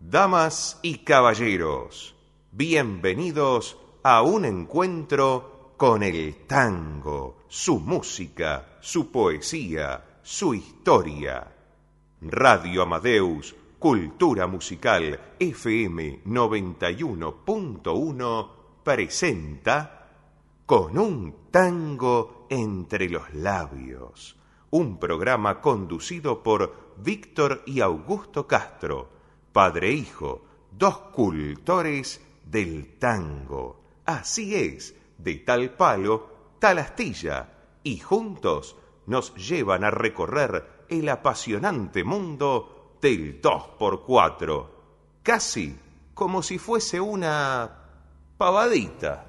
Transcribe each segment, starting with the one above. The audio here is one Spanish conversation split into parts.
Damas y caballeros, bienvenidos a un encuentro con el tango, su música, su poesía, su historia. Radio Amadeus, Cultura Musical FM 91.1 presenta Con un tango entre los labios, un programa conducido por Víctor y Augusto Castro, padre e hijo, dos cultores del tango. Así es, de tal palo, tal astilla, y juntos nos llevan a recorrer el apasionante mundo del 2x4, casi como si fuese una pavadita.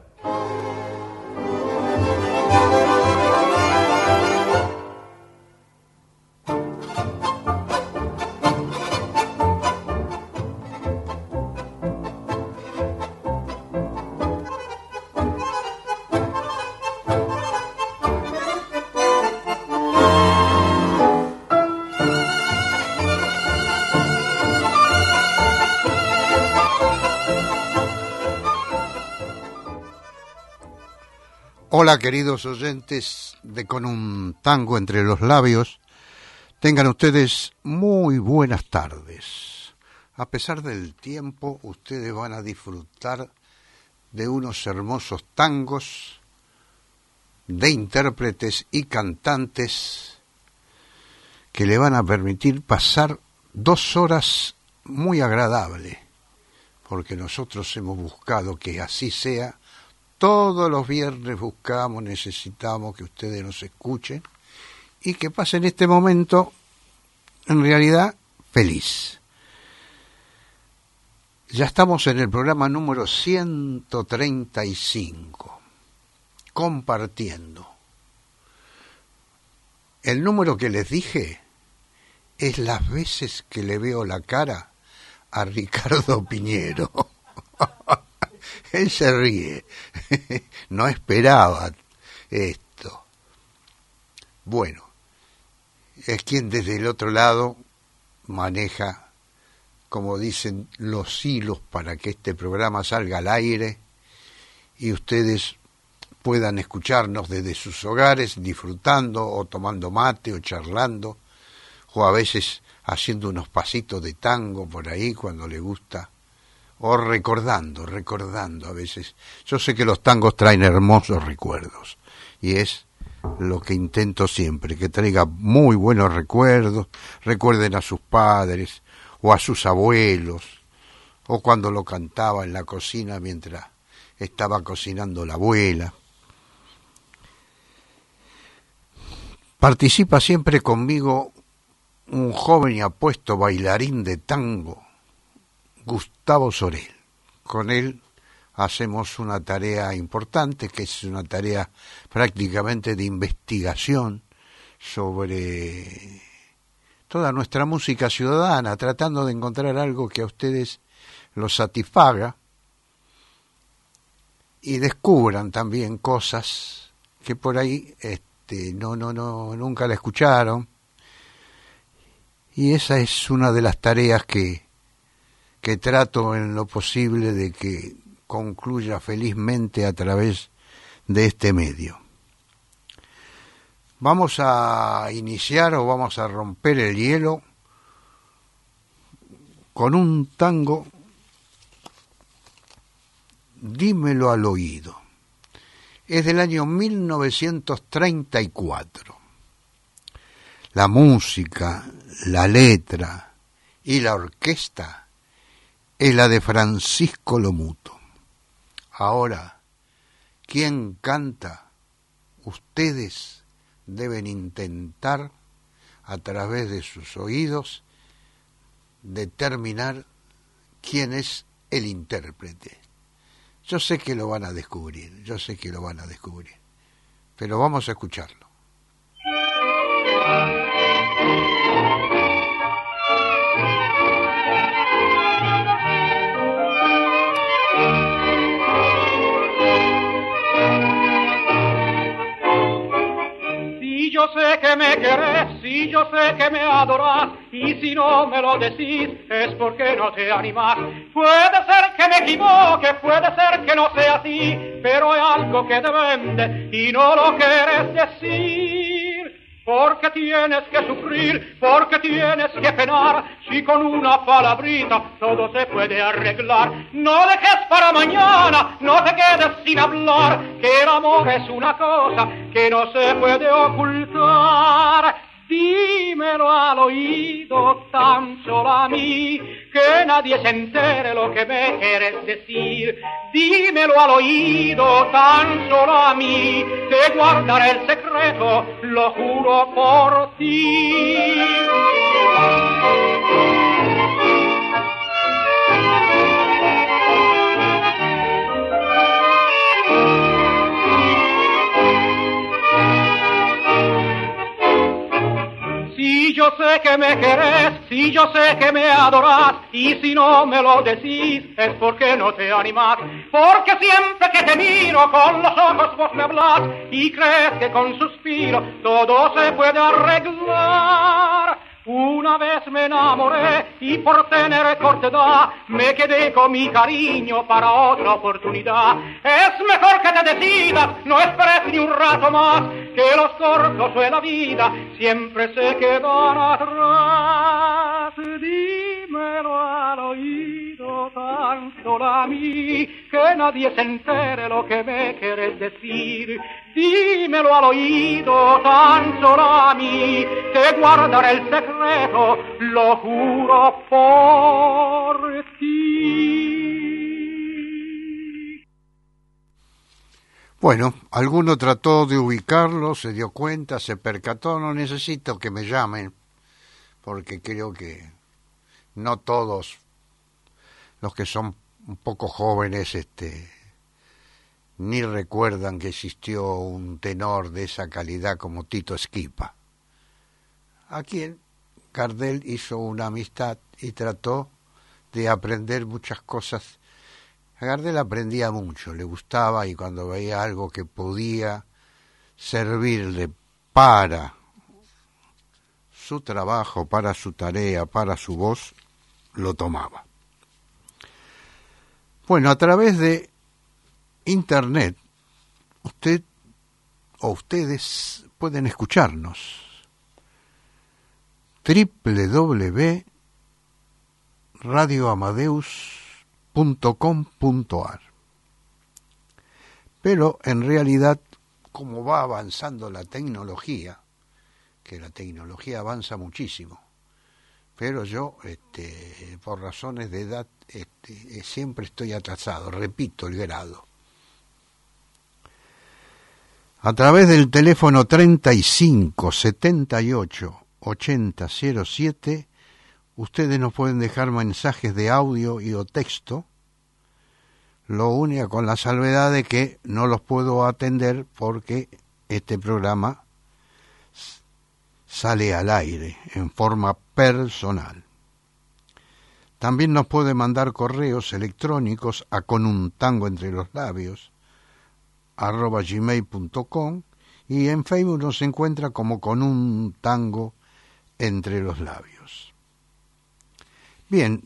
Hola, queridos oyentes de Con un tango entre los labios. Tengan ustedes muy buenas tardes. A pesar del tiempo, ustedes van a disfrutar de unos hermosos tangos, de intérpretes y cantantes que le van a permitir pasar 2 horas muy agradables, porque nosotros hemos buscado que así sea. Todos los viernes buscamos, necesitamos que ustedes nos escuchen y que pasen este momento, en realidad, feliz. Ya estamos en el programa número 135, compartiendo. El número que les dije es las veces que le veo la cara a Ricardo Piñero. Él se ríe, no esperaba esto. Bueno, es quien desde el otro lado maneja, como dicen, los hilos para que este programa salga al aire y ustedes puedan escucharnos desde sus hogares, disfrutando o tomando mate o charlando, o a veces haciendo unos pasitos de tango por ahí cuando le gusta. O recordando a veces. Yo sé que los tangos traen hermosos recuerdos, y es lo que intento siempre, que traiga muy buenos recuerdos. Recuerden a sus padres, o a sus abuelos, o cuando lo cantaba en la cocina mientras estaba cocinando la abuela. Participa siempre conmigo un joven y apuesto bailarín de tango, Gustavo Sorel. Con él hacemos una tarea importante, que es una tarea prácticamente de investigación sobre toda nuestra música ciudadana, tratando de encontrar algo que a ustedes los satisfaga y descubran también cosas que por ahí nunca la escucharon. Y esa es una de las tareas que trato en lo posible de que concluya felizmente a través de este medio. Vamos a iniciar o vamos a romper el hielo con un tango, Dímelo al oído. Es del año 1934. La música, la letra y la orquesta es la de Francisco Lomuto. Ahora, ¿quién canta? Ustedes deben intentar, a través de sus oídos, determinar quién es el intérprete. Yo sé que lo van a descubrir, pero vamos a escucharlo. yo sé que me querés, si yo sé que me adorás, y si no me lo decís, es porque no te animás. Puede ser que me equivoque, puede ser que no sea así, pero hay algo que te vende y no lo quieres decir. Porque tienes que sufrir, porque tienes que penar, si con una palabrita todo se puede arreglar. No dejes para mañana, no te quedes sin hablar, que el amor es una cosa que no se puede ocultar. Dímelo al oído tan solo a mí, que nadie se entere lo que me quieres decir. Dímelo al oído tan solo a mí, te guardaré el secreto, lo juro por ti. Si yo sé que me querés, si yo sé que me adorás, y si no me lo decís, es porque no te animás. Porque siempre que te miro con los ojos vos me hablás, y crees que con suspiro todo se puede arreglar. Una vez me enamoré y por tener cortedad me quedé con mi cariño para otra oportunidad. Es mejor que te decidas, no esperes ni un rato más, que los cortos de la vida siempre se quedan atrás. Dímelo al oído tan solo a mí, que nadie se entere lo que me quieres decir. Dímelo al oído tan solo a mí, te guardaré el secreto, lo juro por ti. Bueno, alguno trató de ubicarlo, se dio cuenta, se percató, no necesito que me llamen, porque creo que no todos los que son un poco jóvenes ni recuerdan que existió un tenor de esa calidad como Tito Esquipa, a quien Gardel hizo una amistad y trató de aprender muchas cosas. Gardel aprendía mucho, le gustaba, y cuando veía algo que podía servirle para su trabajo, para su tarea, para su voz, lo tomaba. Bueno, a través de Internet, usted o ustedes pueden escucharnos. www.radioamadeus.com.ar. Pero en realidad, como va avanzando la tecnología, que la tecnología avanza muchísimo, pero yo, por razones de edad, siempre estoy atrasado, repito el grado. A través del teléfono 35 78 80 07, ustedes nos pueden dejar mensajes de audio y o texto, lo único con la salvedad de que no los puedo atender porque este programa sale al aire en forma personal. También nos puede mandar correos electrónicos a conuntangoentrelosLabios@gmail.com, y en Facebook nos encuentra como Con un Tango Entre los Labios. Bien,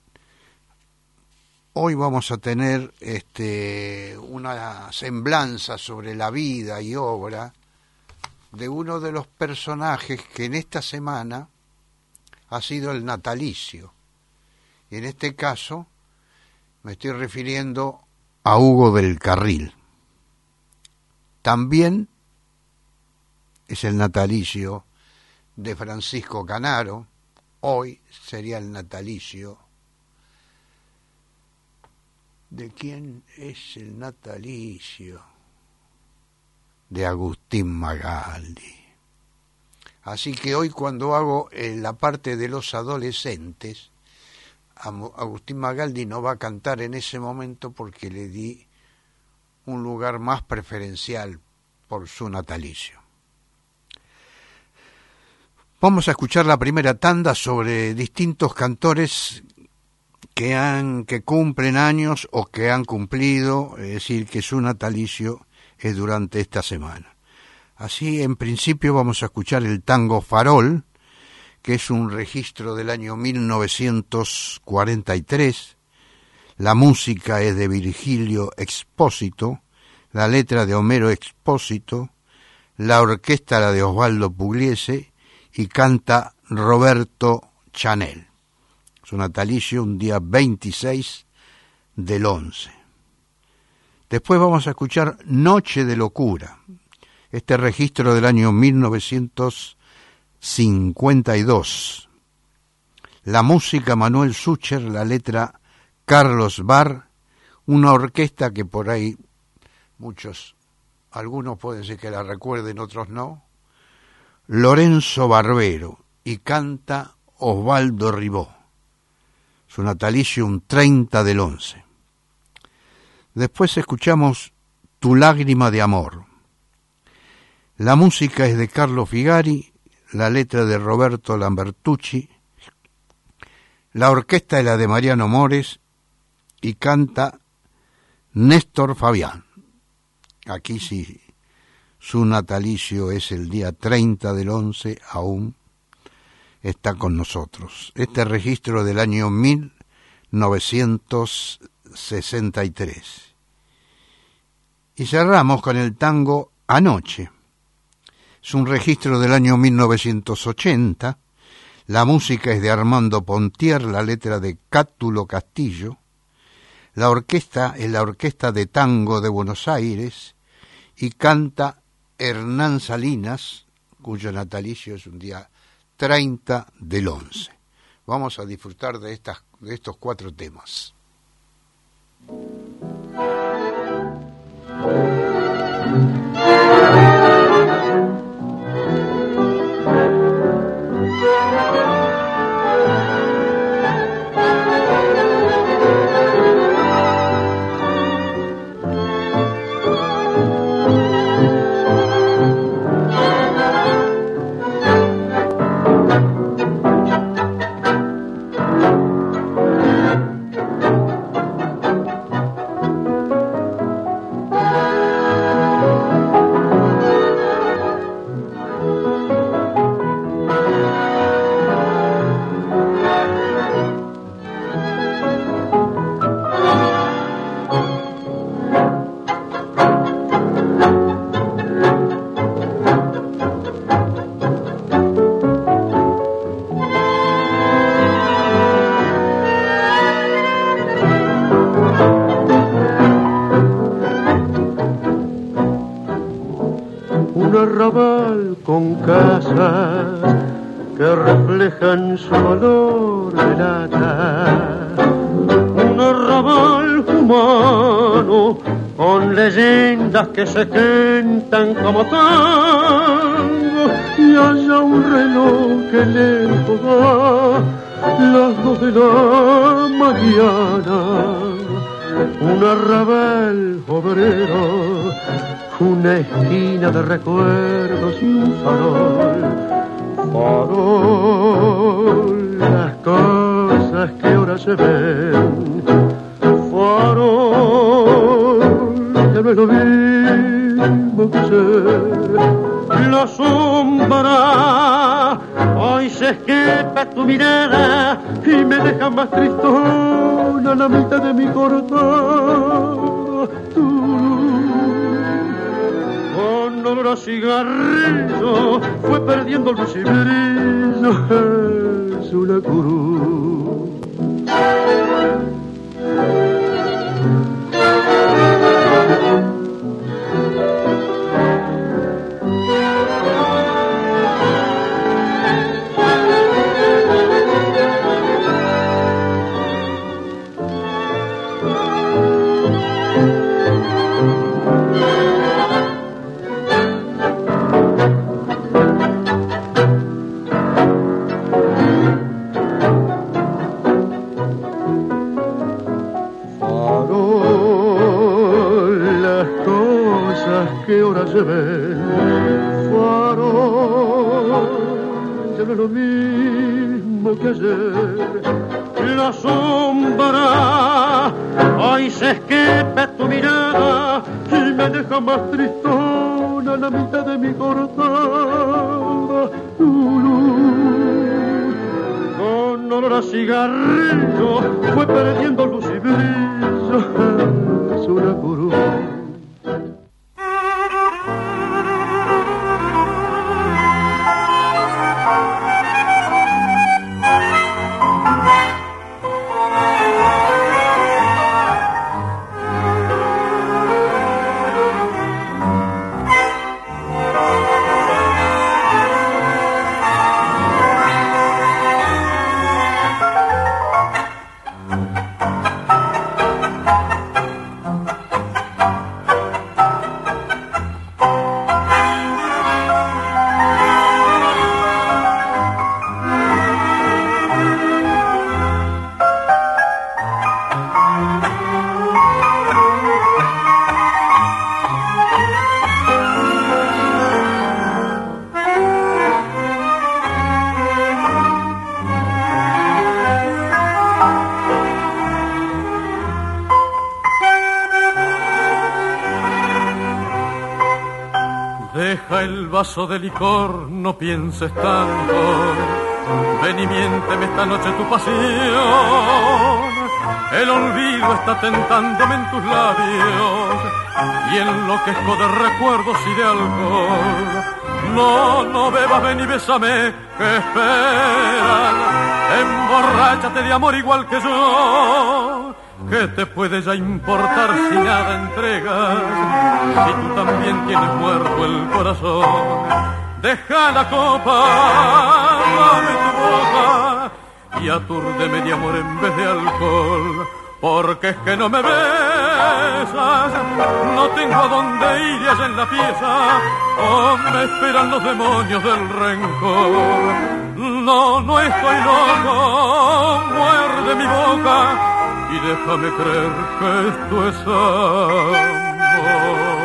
hoy vamos a tener una semblanza sobre la vida y obra de uno de los personajes que en esta semana ha sido el natalicio. Y en este caso me estoy refiriendo a Hugo del Carril. También es el natalicio de Francisco Canaro. Hoy sería el natalicio. ¿De quién es el natalicio? De Agustín Magaldi. Así que hoy, cuando hago la parte de los adolescentes, Agustín Magaldi no va a cantar en ese momento porque le di un lugar más preferencial por su natalicio. Vamos a escuchar la primera tanda sobre distintos cantores que cumplen años o que han cumplido, es decir, que su natalicio es durante esta semana. Así, en principio, vamos a escuchar el tango Farol, que es un registro del año 1943. La música es de Virgilio Expósito, la letra de Homero Expósito, la orquesta la de Osvaldo Pugliese y canta Roberto Chanel. Su natalicio un día 26 del 11. Después vamos a escuchar Noche de Locura, este registro del año 1952. La música Manuel Sucher, la letra Carlos Barr, una orquesta que por ahí algunos pueden ser que la recuerden, otros no. Lorenzo Barbero y canta Osvaldo Ribó. Su natalicio un 30 del 11. Después escuchamos Tu lágrima de amor. La música es de Carlo Figari, la letra de Roberto Lambertucci, la orquesta es la de Mariano Mores y canta Néstor Fabián. Aquí sí, su natalicio es el día 30 del 11, aún está con nosotros. Este registro del año 1963. Y cerramos con el tango Anoche. Es un registro del año 1980. La música es de Armando Pontier, la letra de Cátulo Castillo. La orquesta es la Orquesta de Tango de Buenos Aires y canta Hernán Salinas, cuyo natalicio es un día 30 del 11. Vamos a disfrutar de estos 4 temas. Con casas que reflejan su olor de lata, un arrabal humano con leyendas que se cantan como tango, y haya un reloj que lejos da las 2 de la mañana, un arrabal obrero, una esquina de recuerdos y un farol, las cosas que ahora se ven, farol, que no es lo mismo que ser, la sombra, hoy se escapa tu mirada y me deja más tristona la mitad de mi corazón. Con olor a cigarrillo fue perdiendo el luz y brillo, es una cruz. Que ahora se ve, farol, ya no es lo mismo que ayer, en la sombra. Hoy se escape tu mirada y me deja más tristona la mitad de mi cortada. Con olor a cigarrillo fue perdiendo luz y brillo. Es una curva. Vaso de licor, no pienses tanto. Ven y miénteme esta noche tu pasión. El olvido está tentándome en tus labios y enloquezco de recuerdos y de alcohol. No bebas, ven y bésame, que esperan. Emborráchate de amor igual que yo. ¿Qué te puede ya importar si nada entregas? Si tú también tienes muerto el corazón. Deja la copa, dame tu boca y atúrdeme de amor en vez de alcohol. Porque es que no me besas, no tengo a dónde ir allá en la pieza. Oh, me esperan los demonios del rencor. No estoy loco, muerde mi boca y déjame creer que esto es amor.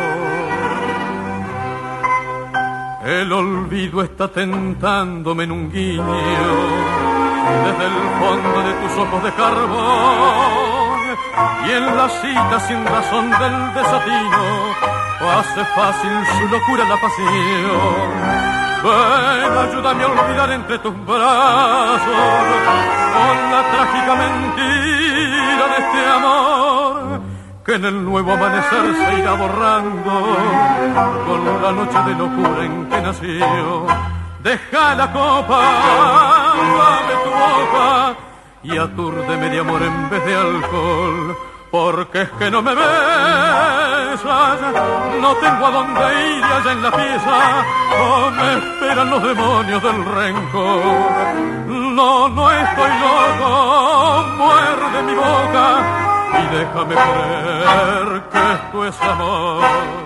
El olvido está tentándome en un guiño desde el fondo de tus ojos de carbón, y en la cita sin razón del desatino hace fácil su locura la pasión. Ven, ayúdame a olvidar entre tus brazos con la trágica mentira de este amor, que en el nuevo amanecer se irá borrando con la noche de locura en que nació. Deja la copa, dame tu boca y atúrdeme de amor en vez de alcohol. Porque es que no me besas, no tengo a dónde ir allá en la pieza. Oh, me esperan los demonios del rencor. No estoy loco, muerde mi boca y déjame creer que esto es amor.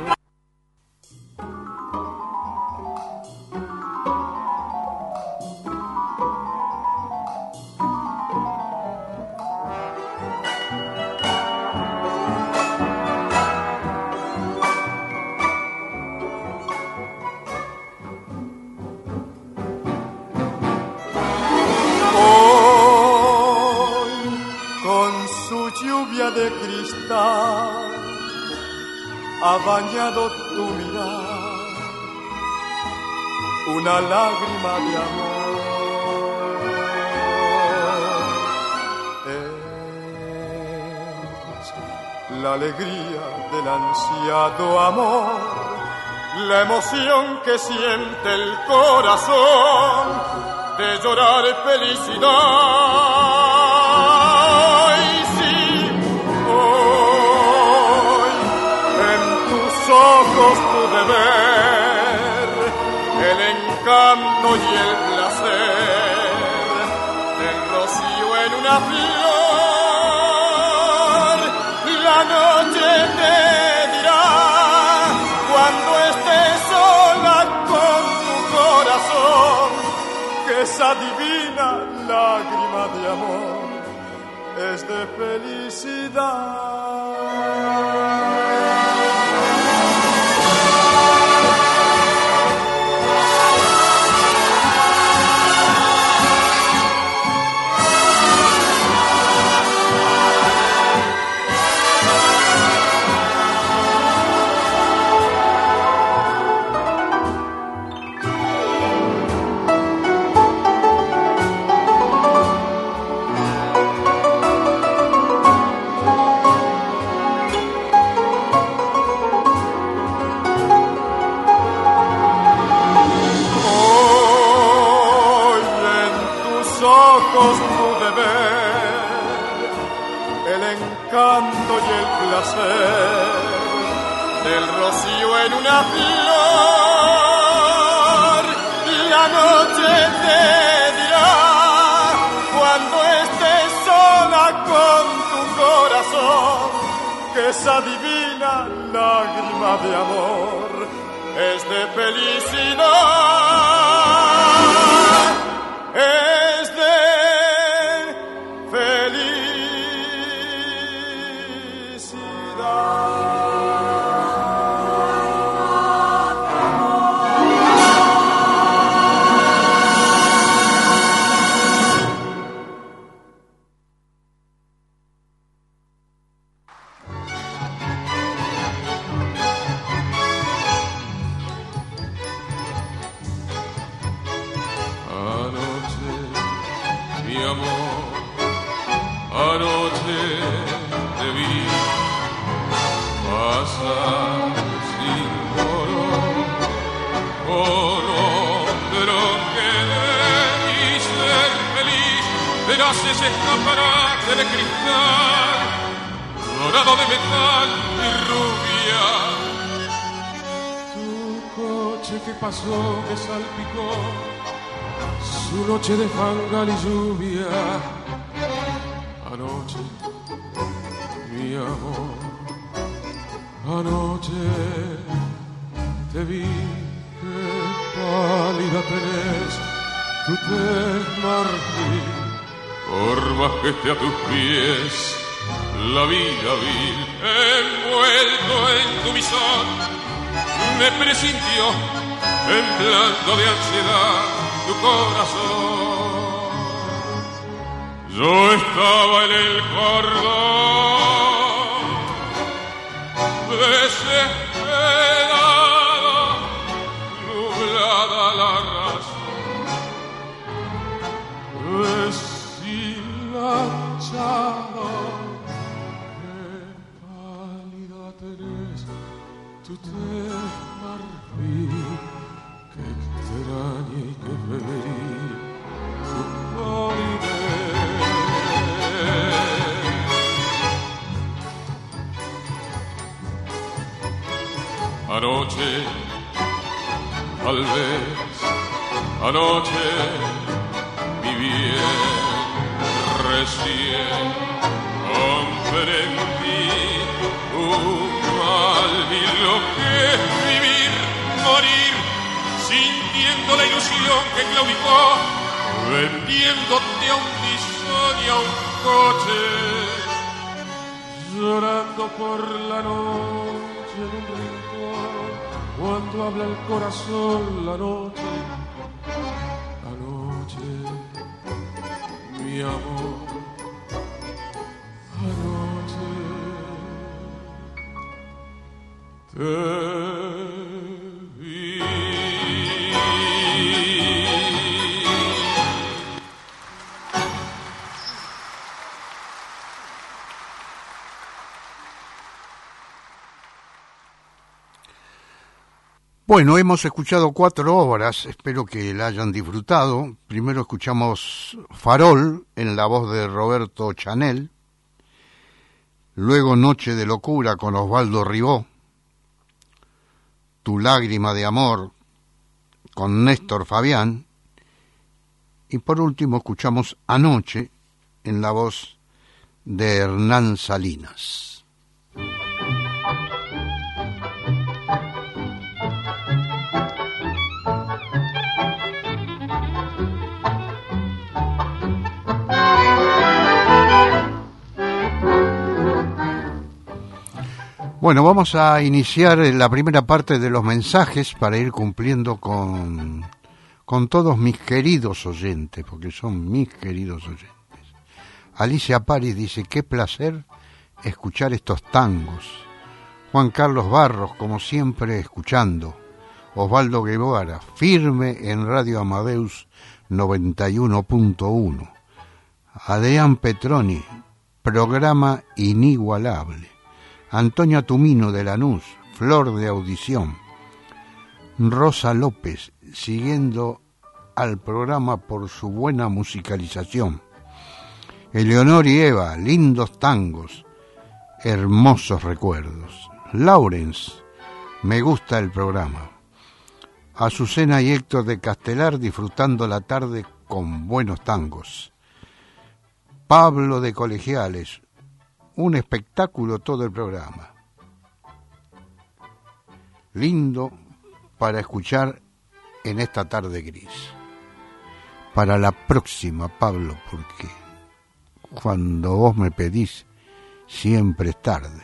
De cristal ha bañado tu mirar, una lágrima de amor. Es la alegría del ansiado amor, la emoción que siente el corazón de llorar felicidad. Ojos pude ver el encanto y el placer del rocío en una flor. La noche te dirá cuando estés sola con tu corazón que esa divina lágrima de amor es de felicidad. ojos pude ver el encanto y el placer del rocío en una flor. La noche te dirá cuando estés sola con tu corazón que esa divina lágrima de amor es de felicidad, es de felicidad. Ese escaparate de cristal, dorado de metal y rubia. Tu coche que pasó me salpicó, su noche de fangal y lluvia. Anoche, mi amor, anoche te vi, que pálida tenés tu tez marfil. Por más que esté a tus pies, la vida vil, envuelto en tu visor, me presintió, temblando de ansiedad, tu corazón. Yo estaba en el cordón, desesperado, nublada la razón. Qué pálida tenés tu tez marfil, qué extraña y qué febril tu palidez. Anoche, tal vez, anoche, mi bien, recién comprendí tu mal y lo que es vivir, morir, sintiendo la ilusión que claudicó, vendiéndote a un bisón y a un coche, llorando por la noche en un rincón, cuando habla el corazón la noche, anoche. Mi amor, anoche te vi. Bueno, hemos escuchado 4 obras, espero que la hayan disfrutado. Primero escuchamos Farol, en la voz de Roberto Chanel. Luego Noche de Locura, con Osvaldo Ribó. Tu lágrima de amor, con Néstor Fabián. Y por último escuchamos Anoche, en la voz de Hernán Salinas. Bueno, vamos a iniciar la primera parte de los mensajes para ir cumpliendo con todos mis queridos oyentes, porque son mis queridos oyentes. Alicia Paris dice, qué placer escuchar estos tangos. Juan Carlos Barros, como siempre, escuchando. Osvaldo Guevara, firme en Radio Amadeus 91.1. Adrián Petroni, programa inigualable. Antonia Tumino de Lanús, flor de audición. Rosa López, siguiendo al programa por su buena musicalización. Eleonor y Eva, lindos tangos, hermosos recuerdos. Lawrence, me gusta el programa. Azucena y Héctor de Castelar, disfrutando la tarde con buenos tangos. Pablo de Colegiales, un espectáculo todo el programa. Lindo para escuchar en esta tarde gris. Para la próxima, Pablo, porque cuando vos me pedís, siempre es tarde.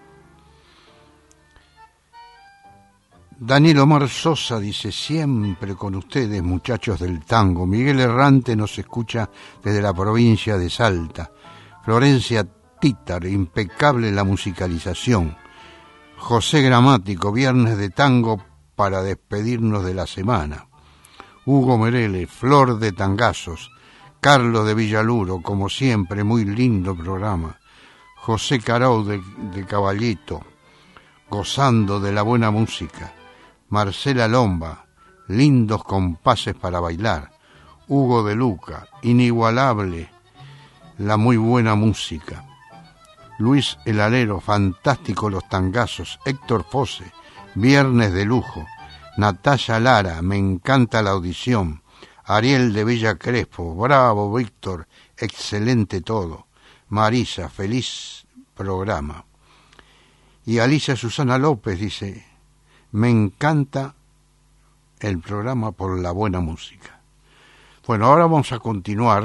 Daniel Omar Sosa dice, siempre con ustedes, muchachos del tango. Miguel Errante nos escucha desde la provincia de Salta. Florencia Títar, impecable la musicalización. José Gramático, viernes de tango para despedirnos de la semana. Hugo Merele, flor de tangazos. Carlos de Villaluro, como siempre, muy lindo programa. José Carau de Caballito, gozando de la buena música. Marcela Lomba, lindos compases para bailar. Hugo de Luca, inigualable la muy buena música. Luis El Alero, fantástico los tangazos. Héctor Fosse, viernes de lujo. Natalia Lara, me encanta la audición. Ariel de Villa Crespo, bravo Víctor, excelente todo. Marisa, feliz programa. Y Alicia Susana López dice, me encanta el programa por la buena música. Bueno, ahora vamos a continuar.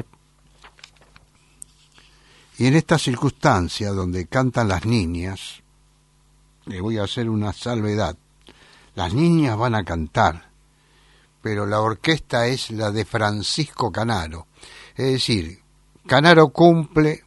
Y en esta circunstancia donde cantan las niñas, le voy a hacer una salvedad. Las niñas van a cantar, pero la orquesta es la de Francisco Canaro. Es decir, Canaro cumple...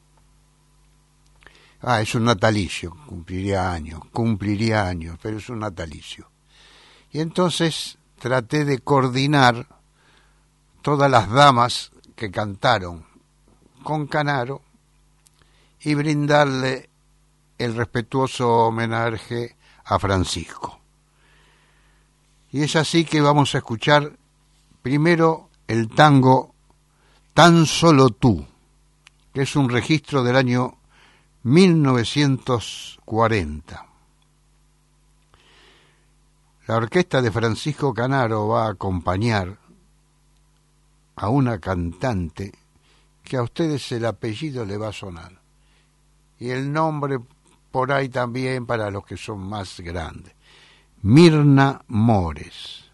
es un natalicio, cumpliría años, pero es un natalicio. Y entonces traté de coordinar todas las damas que cantaron con Canaro y brindarle el respetuoso homenaje a Francisco. Y es así que vamos a escuchar primero el tango Tan Solo Tú, que es un registro del año 1940. La orquesta de Francisco Canaro va a acompañar a una cantante que a ustedes el apellido le va a sonar. Y el nombre por ahí también para los que son más grandes. Mirna Mores.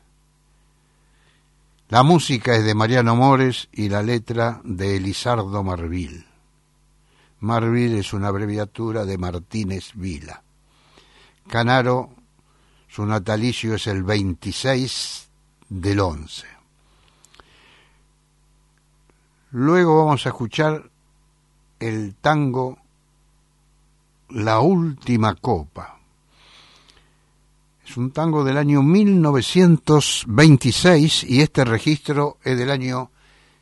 La música es de Mariano Mores y la letra de Elizardo Marvil. Marvil es una abreviatura de Martínez Vila. Canaro, su natalicio es el 26 del 11. Luego vamos a escuchar el tango La Última Copa. Es un tango del año 1926 y este registro es del año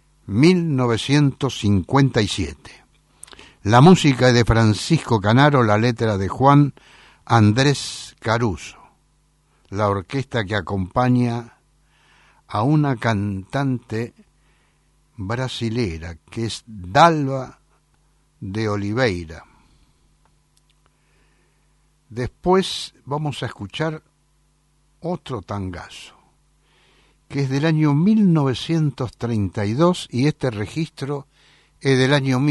1957. La música es de Francisco Canaro, la letra de Juan Andrés Caruso. La orquesta que acompaña a una cantante brasilera que es Dalva de Oliveira. Después vamos a escuchar otro tangazo, que es del año 1932 y este registro es del año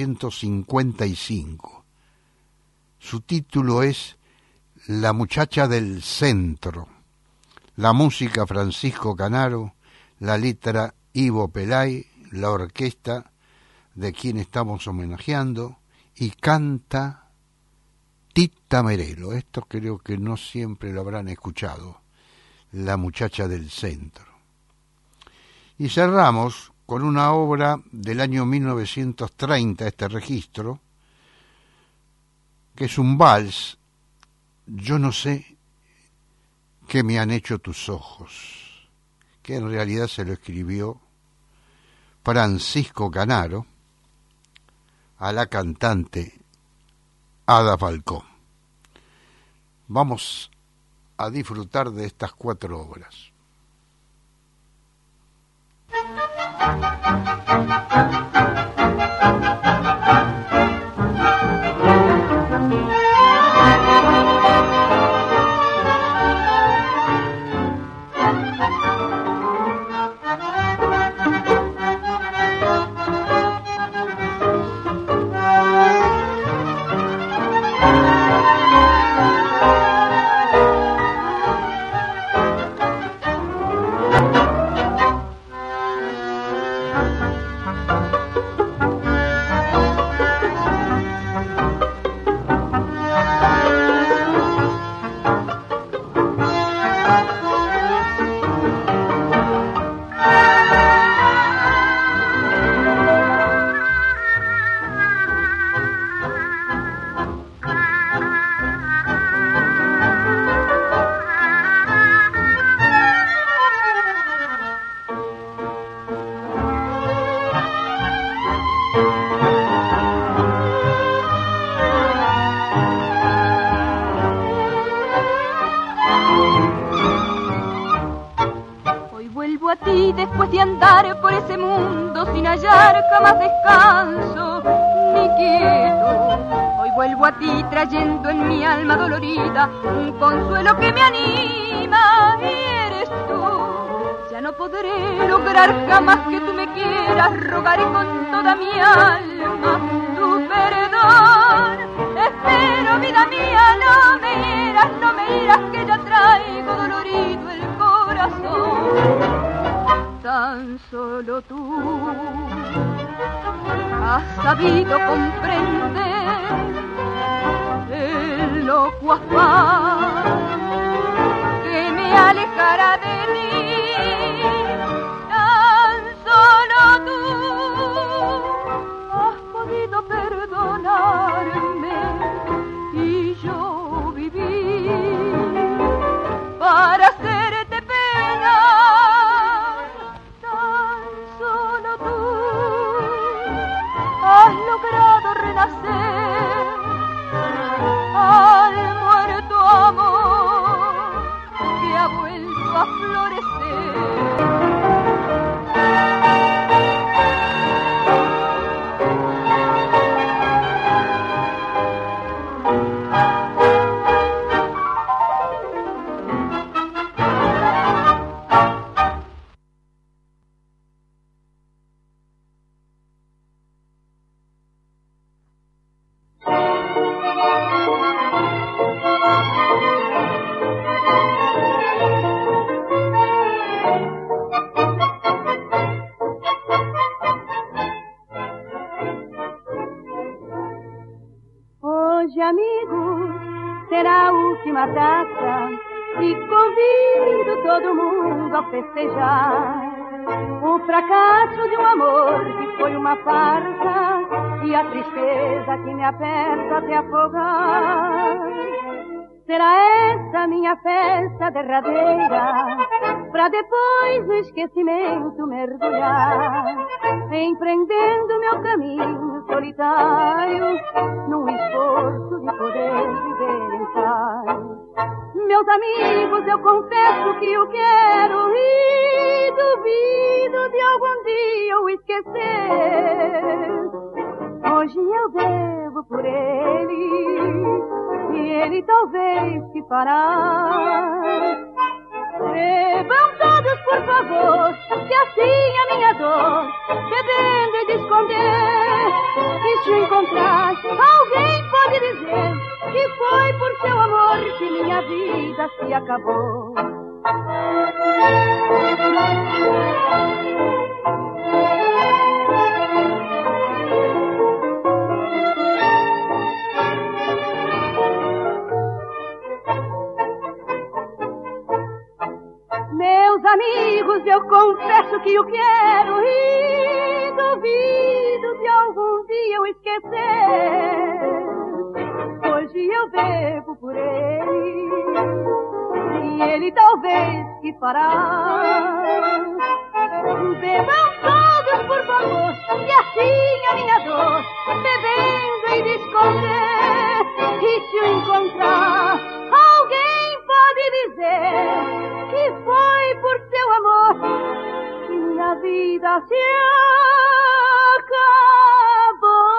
1955. Su título es La muchacha del centro. La música Francisco Canaro, la letra Ivo Pelay, la orquesta de quien estamos homenajeando, y canta Tita Merelo. Esto creo que no siempre lo habrán escuchado, La muchacha del centro. Y cerramos con una obra del año 1930, este registro, que es un vals, Yo no sé qué me han hecho tus ojos, que en realidad se lo escribió Francisco Canaro a la cantante Ada Falcón. Vamos a disfrutar de estas 4 obras. vuelvo a ti después de andar por ese mundo sin hallar jamás descanso ni quieto. Hoy vuelvo a ti trayendo en mi alma dolorida un consuelo que me anima y eres tú. Ya no podré lograr jamás que tú me quieras, rogaré con toda mi alma tu perdón. Espero, vida mía, no me hieras, que ya traigo dolorido el corazón. Tan solo tú has sabido comprender el loco afán que me alejará de ti. Tan solo tú has podido perdonarme y yo viví para hacerte pena. Tan solo tú has logrado renacer al muerto amor que ha vuelto a florecer. Taça e convido todo mundo a festejar o fracasso de um amor que foi uma farsa e a tristeza que me aperta até afogar. Será essa minha festa derradeira pra depois no esquecimento mergulhar, empreendendo meu caminho solitário num esforço de poder viver em paz. Meus amigos, eu confesso que o quero e duvido de algum dia o esquecer. Hoje eu bebo por ele e ele talvez se fará. Bebam todos, por favor, que assim a minha dor bebendo e de esconder. E se encontrar, alguém pode dizer que foi por seu amor que minha vida se acabou. Meus amigos, eu confesso que o quero e duvido de algum dia o esquecer. Hoje eu bebo por ele e ele talvez que fará. Bebam todos, por favor, e assim a minha dor bebendo e de esconder. E se o encontrar, alguém pode dizer que foi por seu amor que minha vida se acabou.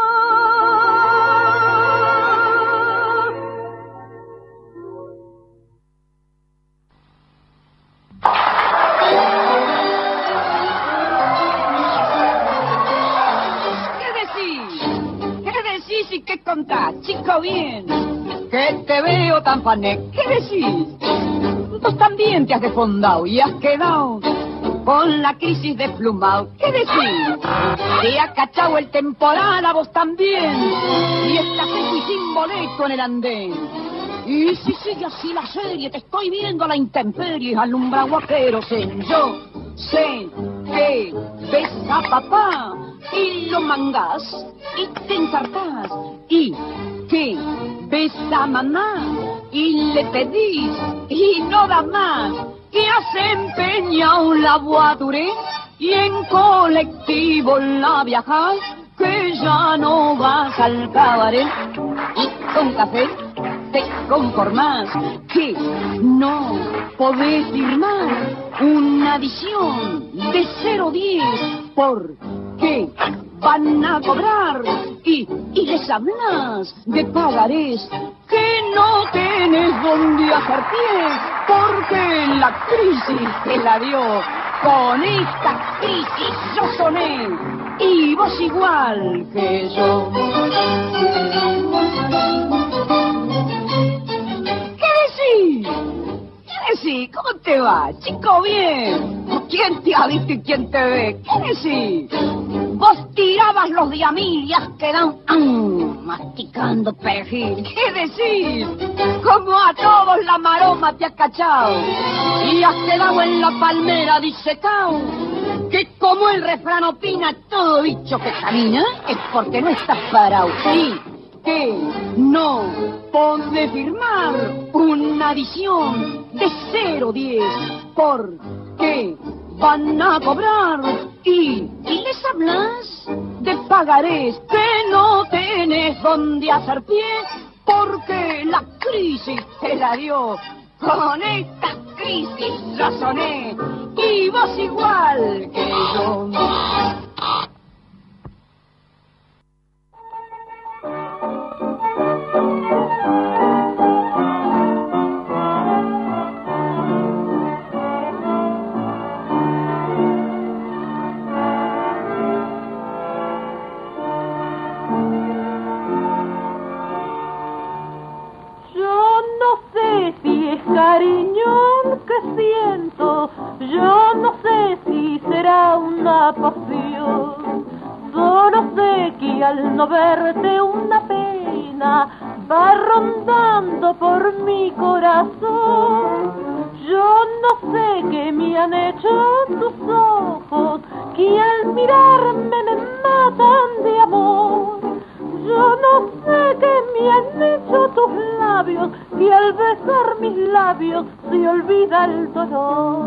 ¿Qué decís y qué contás, chico bien? Que te veo tan fané. ¿Qué decís? Vos también te has desfondado y has quedado con la crisis desplumado. ¿Qué decís? Te ha cachado el temporal a vos también y estás seco y sin boleto en el andén. Y si sigue así la serie, te estoy viendo a la intemperie, alumbra guaperos en yo sé que ves a papá y lo mangás y te ensartás y que ves a mamá y le pedís y no da más, que has empeñado la boaduré y en colectivo la viajás, que ya no vas al cabaret y con café te conformás, que no podés ir más, una adición de 0,10 porque van a cobrar y les hablas de pagarés que no tenés donde hacer pie porque la crisis te la dio. Con esta crisis yo soné y vos igual que yo. ¿Qué decís? ¿Qué decís? ¿Cómo te va? Chico, bien. ¿Quién te ha visto y quién te ve? ¿Qué decís? Vos tirabas los de a mil y has quedado masticando perejil. ¿Qué decís? Como a todos la maroma te ha cachado y has quedado en la palmera disecado. Que como el refrán opina, todo bicho que camina es porque no estás parado. Y que no podés firmar una adición de 0,10 porque van a cobrar y les hablas de pagarés que no tenés donde hacer pie porque la crisis te la dio. Con esta crisis razoné y vos igual que yo. Cariño que siento, yo no sé si será una pasión. Solo sé que al no verte una pena va rondando por mi corazón. Yo no sé qué me han hecho tus ojos, que al mirarme me matan de amor. Yo no sé qué me han hecho tus labios, que al besar mis labios se olvida el dolor.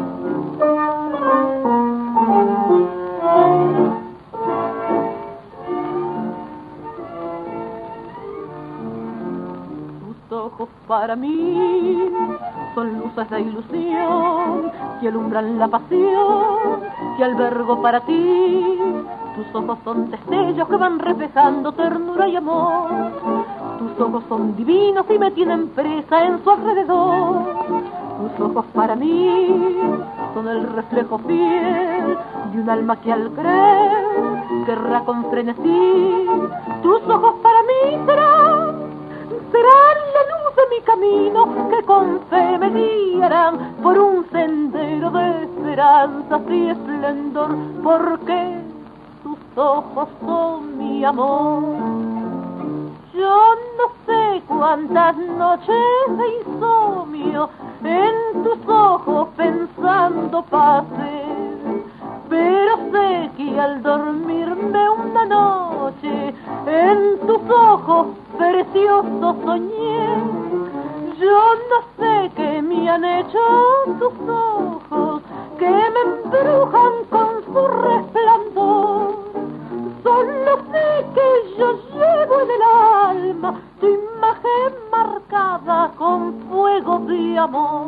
Tus ojos para mí son luces de ilusión que alumbran la pasión que albergo para ti. Tus ojos son destellos que van reflejando ternura y amor. Tus ojos son divinos y me tienen presa en su alrededor. Tus ojos para mí son el reflejo fiel de un alma que al creer querrá con frenesí. Tus ojos para mí serán la luz de mi camino que con fe me guiarán por un sendero de esperanza y esplendor, porque tus ojos son mi amor. Yo no sé cuántas noches de insomnio en tus ojos pensando pasé, pero sé que al dormirme una noche en tus ojos preciosos soñé. Yo no sé qué me han hecho tus ojos, que me embrujan con su resplandor. Solo sé que yo llevo en el alma tu imagen marcada con fuego de amor.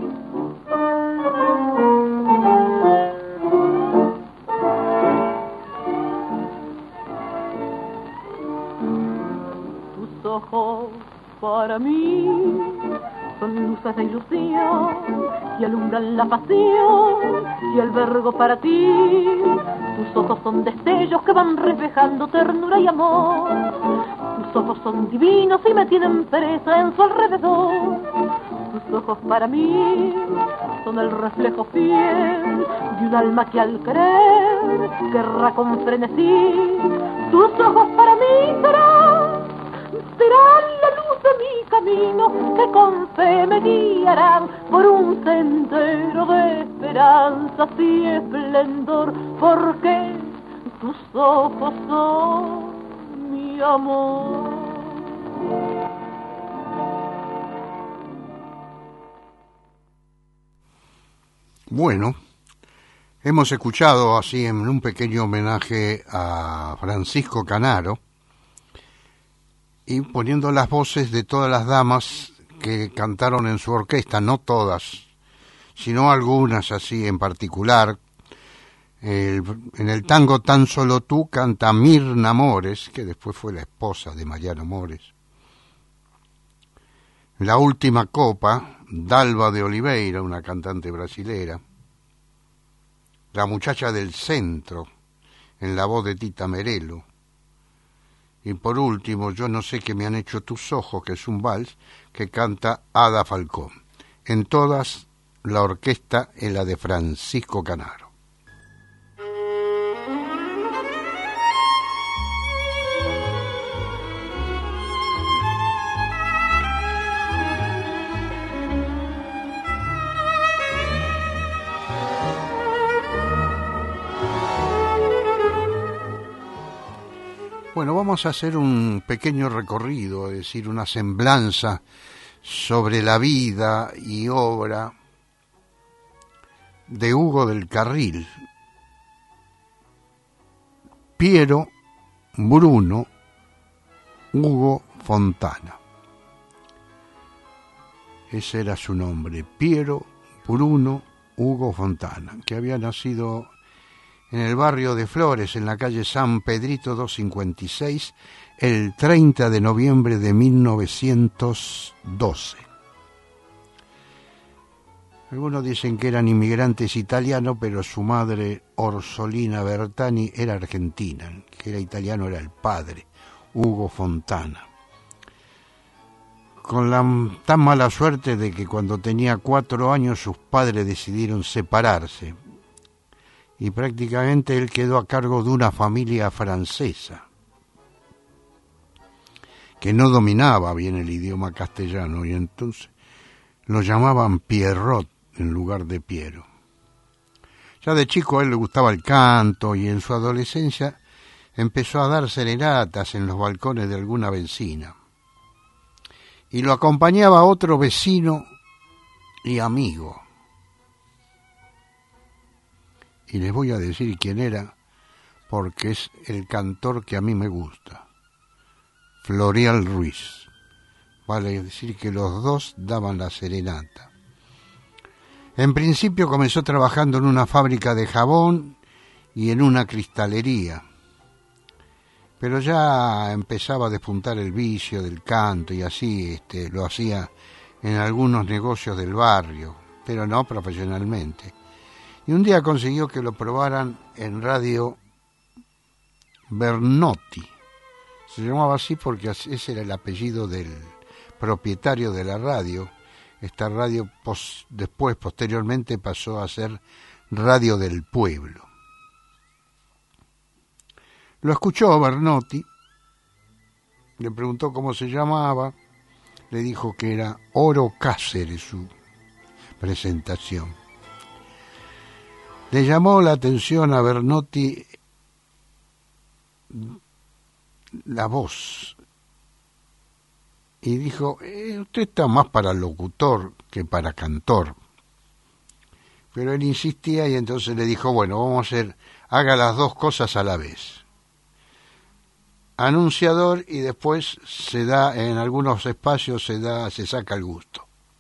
Tus ojos para mí son luces de ilusión que alumbran la pasión y albergo para ti. Tus ojos son destellos que van reflejando ternura y amor. Tus ojos son divinos y me tienen presa en su alrededor. Tus ojos para mí son el reflejo fiel de un alma que al querer querrá con frenesí. Tus ojos para mí serán la luz de mi camino que con fe me guiarán por un sendero de esperanza y esplendor, porque tus ojos son mi amor. Bueno, hemos escuchado así en un pequeño homenaje a Francisco Canaro y poniendo las voces de todas las damas que cantaron en su orquesta, no todas, sino algunas así en particular. En el tango Tan Solo Tú canta Mirna Mores, que después fue la esposa de Mariano Mores. La Última Copa, Dalva de Oliveira, una cantante brasilera. La Muchacha del Centro, en la voz de Tita Merelo. Y por último, Yo no sé qué me han hecho tus ojos, que es un vals que canta Ada Falcón. En todas, la orquesta es la de Francisco Canaro. Bueno, vamos a hacer un pequeño recorrido, es decir, una semblanza sobre la vida y obra de Hugo del Carril, Piero Bruno Hugo Fontana. Ese era su nombre, Piero Bruno Hugo Fontana, que había nacido en el barrio de Flores, en la calle San Pedrito 256, el 30 de noviembre de 1912. Algunos dicen que eran inmigrantes italianos, pero su madre, Orsolina Bertani, era argentina. El que era italiano era el padre, Hugo Fontana. Con la tan mala suerte de que cuando tenía 4 años sus padres decidieron separarse, y prácticamente él quedó a cargo de una familia francesa que no dominaba bien el idioma castellano, y entonces lo llamaban Pierrot en lugar de Piero. Ya de chico a él le gustaba el canto, y en su adolescencia empezó a dar serenatas en los balcones de alguna vecina, y lo acompañaba otro vecino y amigo. Y les voy a decir quién era, porque es el cantor que a mí me gusta, Florial Ruiz. Vale decir que los dos daban la serenata. En principio comenzó trabajando en una fábrica de jabón y en una cristalería, pero ya empezaba a despuntar el vicio del canto, y así lo hacía en algunos negocios del barrio, pero no profesionalmente. Y un día consiguió que lo probaran en Radio Bernotti. Se llamaba así porque ese era el apellido del propietario de la radio. Esta radio posteriormente pasó a ser Radio del Pueblo. Lo escuchó Bernotti, le preguntó cómo se llamaba, le dijo que era Oro Cáceres su presentación. Le llamó la atención a Bernotti la voz y dijo, usted está más para locutor que para cantor. Pero él insistía, y entonces le dijo, bueno, vamos a haga las dos cosas a la vez. Anunciador, y después se da, en algunos espacios se saca el gusto.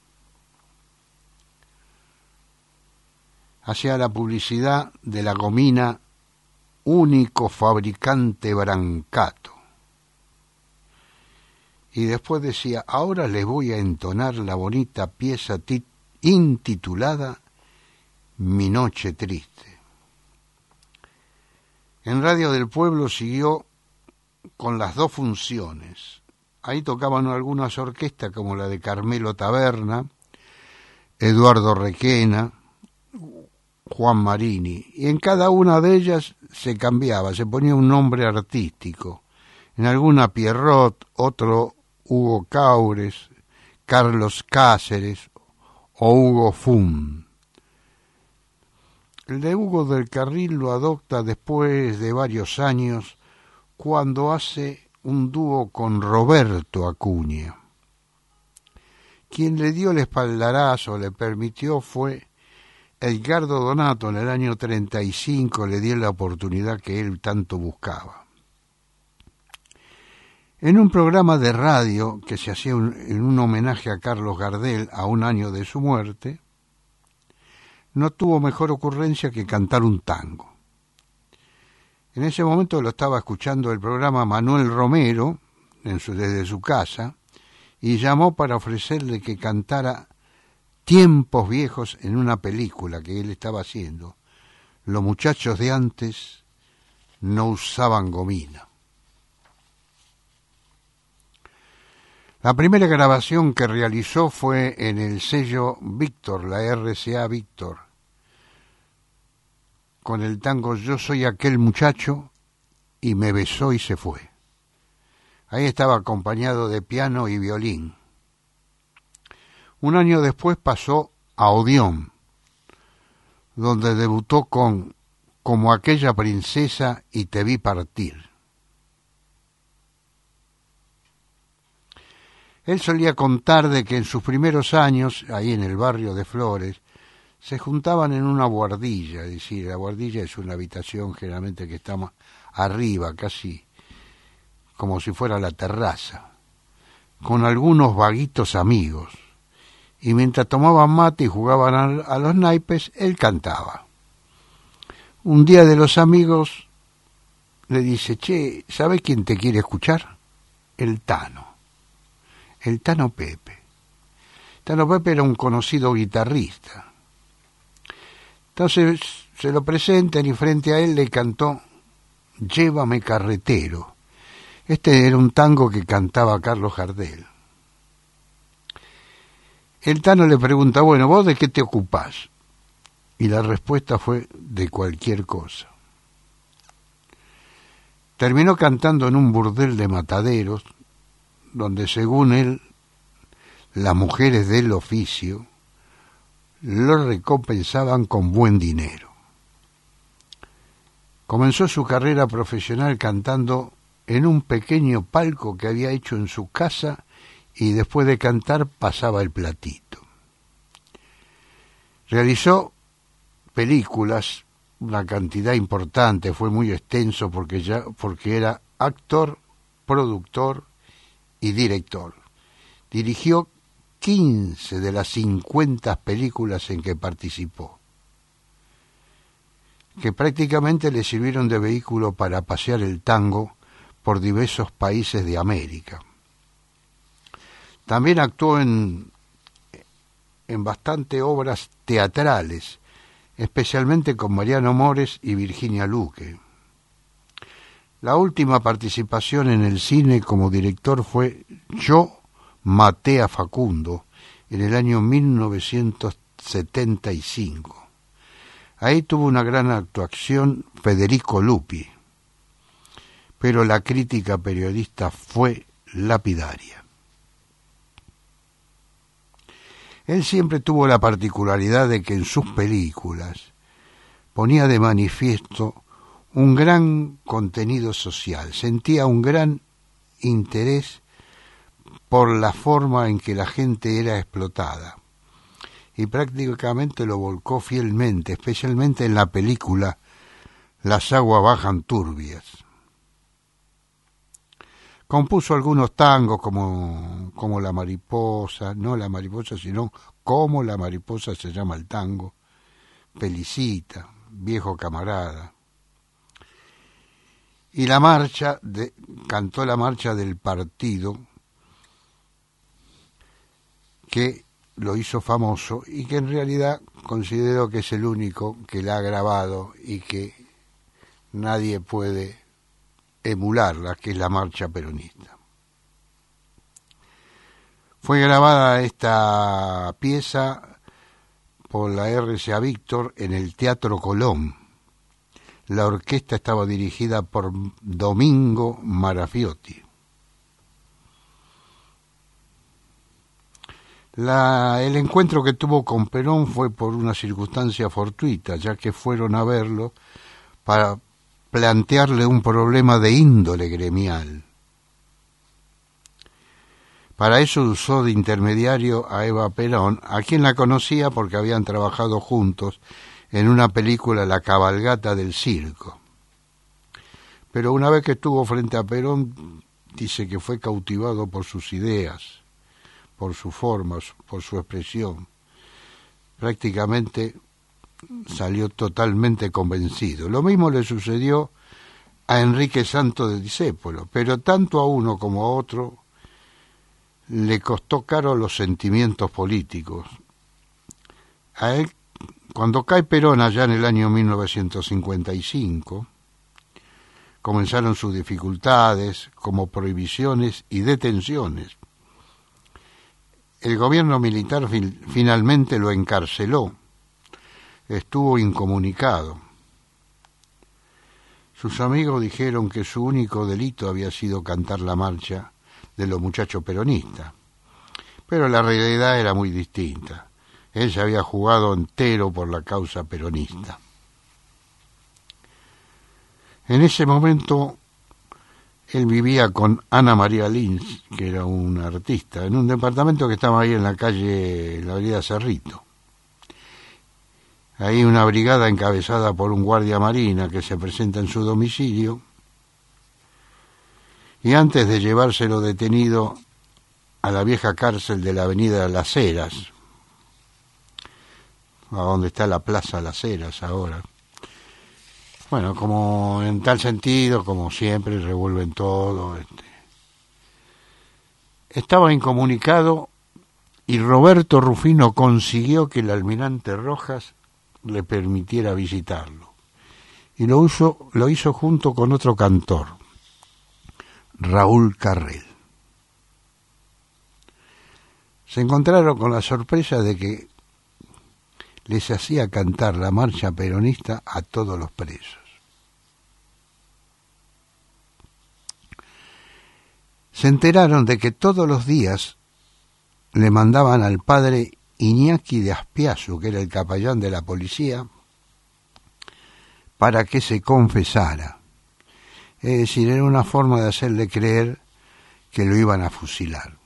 Hacía la publicidad de la gomina Único Fabricante Brancato. Y después decía, ahora les voy a entonar la bonita pieza intitulada Mi Noche Triste. En Radio del Pueblo siguió con las dos funciones. Ahí tocaban algunas orquestas como la de Carmelo Taberna, Eduardo Requena, Juan Marini, y en cada una de ellas se cambiaba, se ponía un nombre artístico. En alguna Pierrot, otro Hugo Caures, Carlos Cáceres o Hugo Fum. El de Hugo del Carril lo adopta después de varios años, cuando hace un dúo con Roberto Acuña. Quien le dio el espaldarazo, le permitió, fue Edgardo Donato. En el año 35 le dio la oportunidad que él tanto buscaba. En un programa de radio que se hacía en un homenaje a Carlos Gardel a un año de su muerte, no tuvo mejor ocurrencia que cantar un tango. En ese momento lo estaba escuchando el programa Manuel Romero desde su casa y llamó para ofrecerle que cantara Tiempos Viejos en una película que él estaba haciendo. Los muchachos de antes no usaban gomina. La primera grabación que realizó fue en el sello Víctor, la RCA Víctor, con el tango Yo soy aquel muchacho y me besó y se fue. Ahí estaba acompañado de piano y violín. Un año después pasó a Odeón, donde debutó con Como aquella princesa y te vi partir. Él solía contar de que en sus primeros años, ahí en el barrio de Flores, se juntaban en una buhardilla, es decir, la buhardilla es una habitación generalmente que está arriba, casi como si fuera la terraza, con algunos vaguitos amigos, y mientras tomaban mate y jugaban a los naipes, él cantaba. Un día de los amigos le dice, che, ¿sabes quién te quiere escuchar? El Tano Pepe. Tano Pepe era un conocido guitarrista. Entonces se lo presentan y frente a él le cantó Llévame carretero. Este era un tango que cantaba Carlos Gardel. El Tano le pregunta, bueno, ¿vos de qué te ocupás? Y la respuesta fue de cualquier cosa. Terminó cantando en un burdel de mataderos, donde según él, las mujeres del oficio lo recompensaban con buen dinero. Comenzó su carrera profesional cantando en un pequeño palco que había hecho en su casa y después de cantar pasaba el platito. Realizó películas, una cantidad importante, fue muy extenso porque era actor, productor y director. Dirigió 15 de las 50 películas en que participó, que prácticamente le sirvieron de vehículo para pasear el tango por diversos países de América. También actuó en bastantes obras teatrales, especialmente con Mariano Mores y Virginia Luque. La última participación en el cine como director fue Yo maté a Facundo en el año 1975. Ahí tuvo una gran actuación Federico Lupi, pero la crítica periodista fue lapidaria. Él siempre tuvo la particularidad de que en sus películas ponía de manifiesto un gran contenido social, sentía un gran interés por la forma en que la gente era explotada y prácticamente lo volcó fielmente, especialmente en la película Las aguas bajan turbias. Compuso algunos tangos como La mariposa, no La mariposa, sino Como la mariposa se llama el tango, Felicita, Viejo camarada. Y cantó la marcha del partido, que lo hizo famoso y que en realidad considero que es el único que la ha grabado y que nadie puede emularla, que es la marcha peronista. Fue grabada esta pieza por la RCA Víctor en el Teatro Colón. La orquesta estaba dirigida por Domingo Marafiotti. El encuentro que tuvo con Perón fue por una circunstancia fortuita, ya que fueron a verlo para plantearle un problema de índole gremial. Para eso usó de intermediario a Eva Perón, a quien la conocía porque habían trabajado juntos en una película, La cabalgata del circo. Pero una vez que estuvo frente a Perón, dice que fue cautivado por sus ideas, por su forma, por su expresión. Prácticamente salió totalmente convencido. Lo mismo le sucedió a Enrique Santos de Discépolo, pero tanto a uno como a otro le costó caro los sentimientos políticos. A él, cuando cae Perón allá en el año 1955, comenzaron sus dificultades como prohibiciones y detenciones. El gobierno militar finalmente lo encarceló. Estuvo incomunicado. Sus amigos dijeron que su único delito había sido cantar la marcha de los muchachos peronistas. Pero la realidad era muy distinta. Él se había jugado entero por la causa peronista. En ese momento, él vivía con Ana María Lins, que era una artista, en un departamento que estaba ahí en la calle, en la avenida Cerrito. Ahí una brigada encabezada por un guardia marina que se presenta en su domicilio, y antes de llevárselo detenido a la vieja cárcel de la avenida Las Heras, a donde está la plaza Las Heras ahora. Bueno, como en tal sentido, como siempre, revuelven todo. Estaba incomunicado y Roberto Rufino consiguió que el almirante Rojas le permitiera visitarlo. Y lo hizo junto con otro cantor, Raúl Carrel. Se encontraron con la sorpresa de que les hacía cantar la marcha peronista a todos los presos. Se enteraron de que todos los días le mandaban al padre Iñaki de Aspiazu, que era el capellán de la policía, para que se confesara. Es decir, era una forma de hacerle creer que lo iban a fusilar.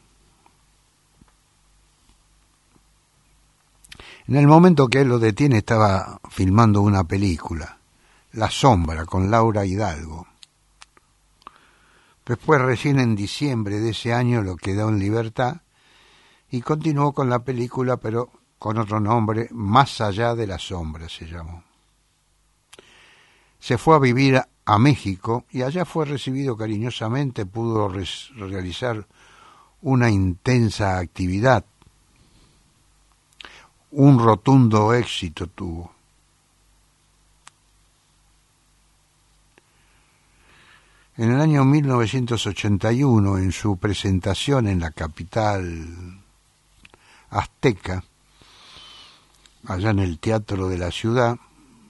En el momento que él lo detiene estaba filmando una película, La Sombra, con Laura Hidalgo. Después, recién en diciembre de ese año, lo quedó en libertad y continuó con la película, pero con otro nombre, Más allá de la sombra se llamó. Se fue a vivir a México y allá fue recibido cariñosamente, pudo realizar una intensa actividad. Un rotundo éxito tuvo. En el año 1981, en su presentación en la capital azteca, allá en el Teatro de la Ciudad,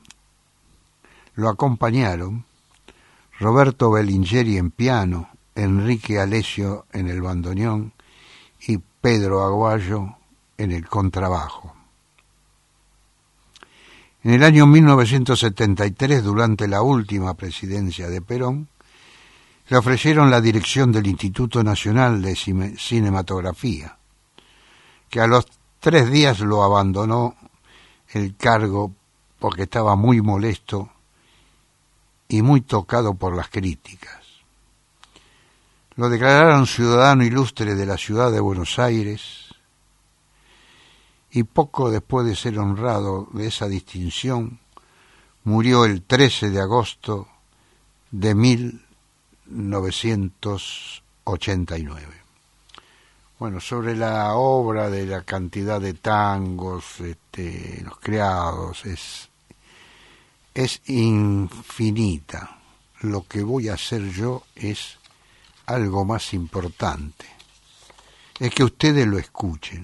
lo acompañaron Roberto Bellingeri en piano, Enrique Alessio en el bandoneón y Pedro Aguayo en el contrabajo. En el año 1973, durante la última presidencia de Perón, le ofrecieron la dirección del Instituto Nacional de Cinematografía, que a los 3 días lo abandonó el cargo porque estaba muy molesto y muy tocado por las críticas. Lo declararon ciudadano ilustre de la ciudad de Buenos Aires y poco después de ser honrado de esa distinción, murió el 13 de agosto de 1989. Bueno, sobre la obra de la cantidad de tangos, los creados, es infinita. Lo que voy a hacer yo es algo más importante. Es que ustedes lo escuchen.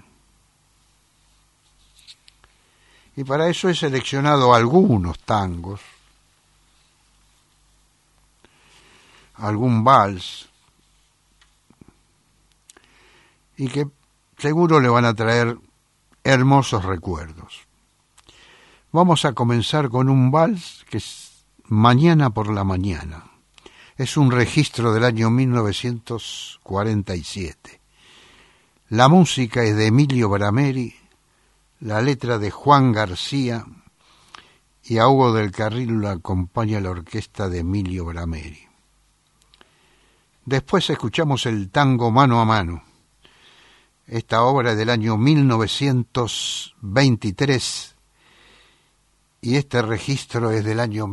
Y para eso he seleccionado algunos tangos, algún vals, y que seguro le van a traer hermosos recuerdos. Vamos a comenzar con un vals que es Mañana por la Mañana. Es un registro del año 1947. La música es de Emilio Brameri, la letra de Juan García, y a Hugo del Carril lo acompaña la orquesta de Emilio Brameri. Después escuchamos el tango Mano a Mano. Esta obra es del año 1923 y este registro es del año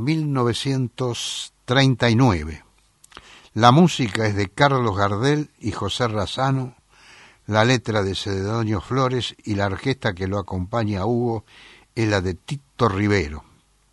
1939. La música es de Carlos Gardel y José Razzano, la letra de Celedonio Flores y la orquesta que lo acompaña a Hugo es la de Tito Rivero.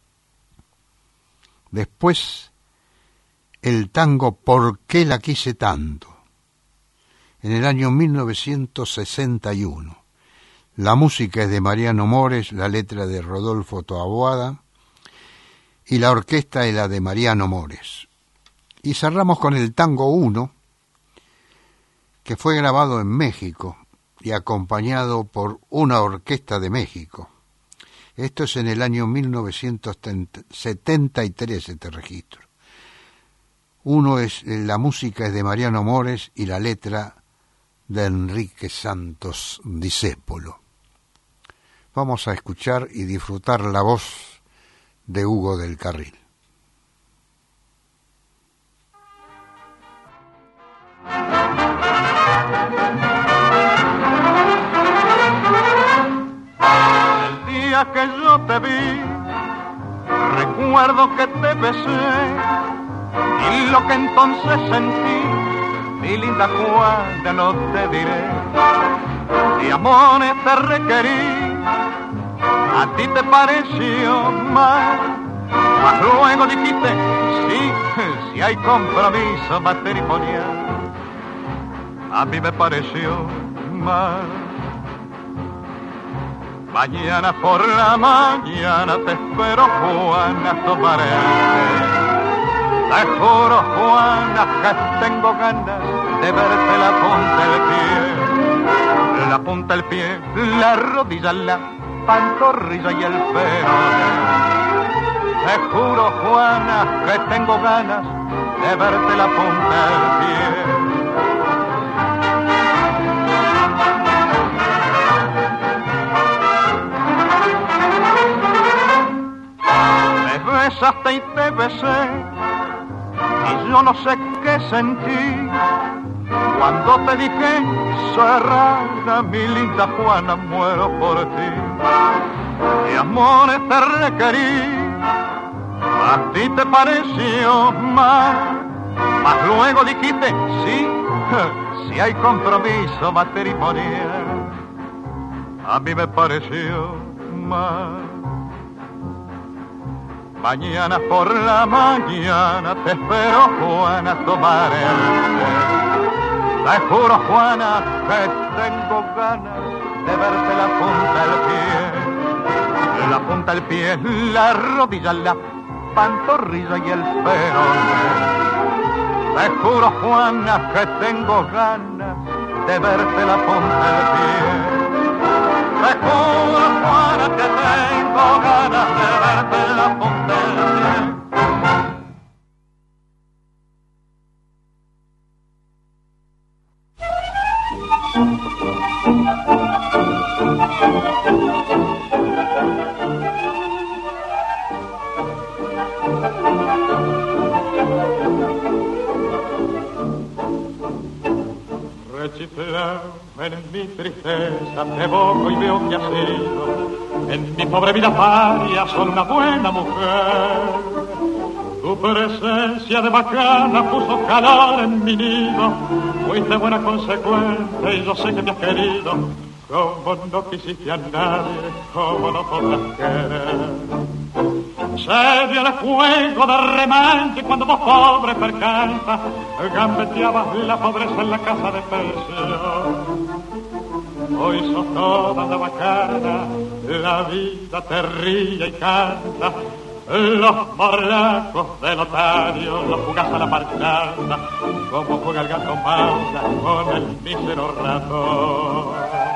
Después, el tango ¿Por qué la quise tanto?, en el año 1961. La música es de Mariano Mores, la letra de Rodolfo Taboada y la orquesta es la de Mariano Mores. Y cerramos con el tango 1, que fue grabado en México y acompañado por una orquesta de México. Esto es en el año 1973, este registro. La música es de Mariano Mores y la letra de Enrique Santos Discépolo. Vamos a escuchar y disfrutar la voz de Hugo del Carril. El día que yo te vi, recuerdo que te besé, y lo que entonces sentí, mi linda Juana, no te diré. De amores te requerí, a ti te pareció mal, mas luego dijiste, sí, si hay compromiso matrimonial. A mí me pareció mal. Mañana por la mañana te espero, Juana, tomaré el té. Te juro, Juana, que tengo ganas de verte la punta del pie. La punta del pie, la rodilla, la pantorrilla y el peroné. Te juro, Juana, que tengo ganas de verte la punta del pie. Me besaste y te besé, y yo no sé qué sentí cuando te dije, serrana, mi linda Juana, muero por ti. De amores te requerí, a ti te pareció mal, mas luego dijiste, sí, si hay compromiso matrimonial. A mí me pareció mal. Mañana por la mañana te espero, Juana, tomar el té. Te juro, Juana, que tengo ganas de verte la punta del pie. La punta del pie, la rodilla, la pantorrilla y el peroné. Te juro, Juana, que tengo ganas de verte la punta del pie. Te juro, Juana, que tengo ganas de verte la punta del pie. Rechiflado en mi tristeza te evoco y veo que has sido en mi pobre vida paria solo una buena mujer. Tu presencia de bacana puso calor en mi nido, fuiste buena consecuente y yo sé que me has querido. Como no quisiste a nadie, como no podrás querer. Se dio el fuego de remanche cuando vos pobre percanta gambeteabas la pobreza en la casa de pensión. Hoy sos toda la bacana, la vida te ríe y canta. Los morlacos del otario los jugás a la marchanda, como juega el gato Maura con el mísero ratón.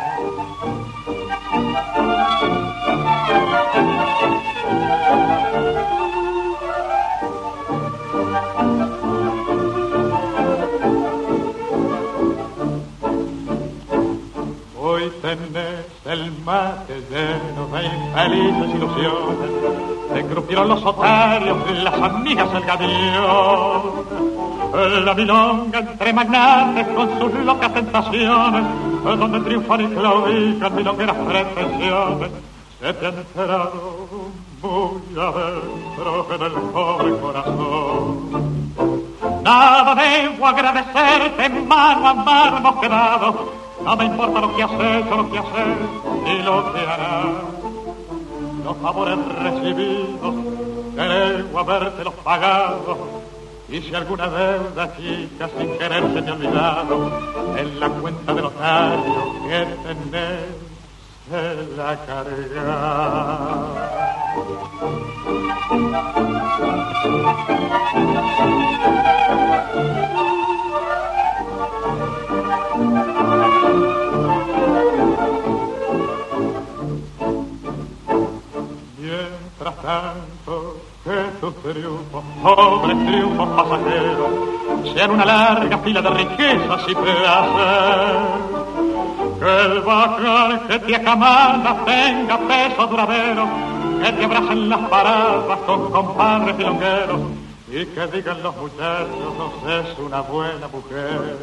Hoy tenés el mate lleno de infelices ilusiones, te crujieron los otarios, las amigas el gavión. La milonga entre magnates con sus locas tentaciones, donde triunfan y claudican milongueras pretensiones. se te han enterado muy adentro en el pobre corazón. Nada debo agradecerte, mano a mano hemos quedado. No me importa lo que has hecho, lo que haces ni lo que harás. Los favores recibidos, debo habértelos pagado. Y si alguna deuda chica sin querer se me ha olvidado, en la cuenta de notario que tenés se la carga. Mientras tanto que tus triunfos, pobres triunfos pasajeros, sean una larga fila de riquezas y placer. Que el bacal que te acamana tenga peso duradero, que te abracen las paradas con compadres milongueros y que digan los muchachos, es una buena mujer.